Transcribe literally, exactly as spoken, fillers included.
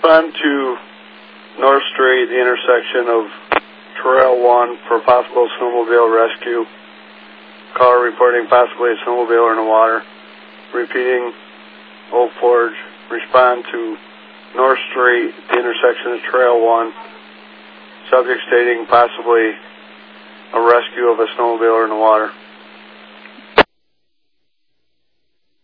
respond to North Street, the intersection of Trail one for possible snowmobile rescue. Caller reporting possibly a snowmobile in the water. Repeating, Oak Forge, respond to North Street, the intersection of Trail one. Subject stating possibly a rescue of a snowmobile in the water.